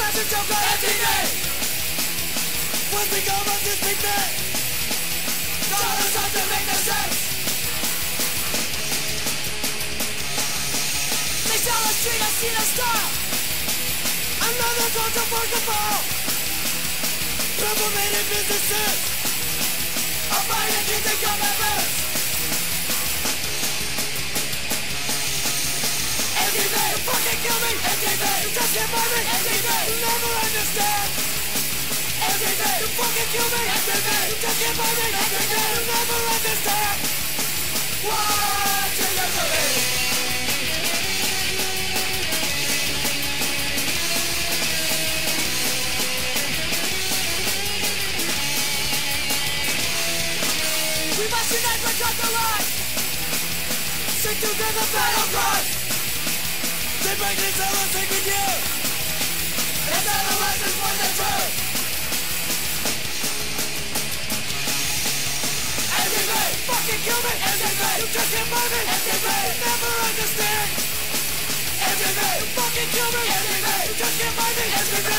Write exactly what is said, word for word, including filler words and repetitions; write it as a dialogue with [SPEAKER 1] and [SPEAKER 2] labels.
[SPEAKER 1] master joker M T V. One thing almost is big man. Dollars have to make no sense. They sell the street, I see the style. Another culture for the ball. People made in businesses. I'm fighting to keep your members. M T V, you fucking kill me. M T V, you just can't buy me. M T V, you never understand. M T V, you fucking kill me. M T V, you just can't buy me. M T V, you never understand. What do you believe? We must unite for just the right. Sing together battle cry. They break this hell and sing with you. It's not a lesson for the truth. M T V, fucking kill me. M T V, you just can't buy me. M T V, never understand. M T V, you fucking kill me. M T V, you just can't buy me. M T V.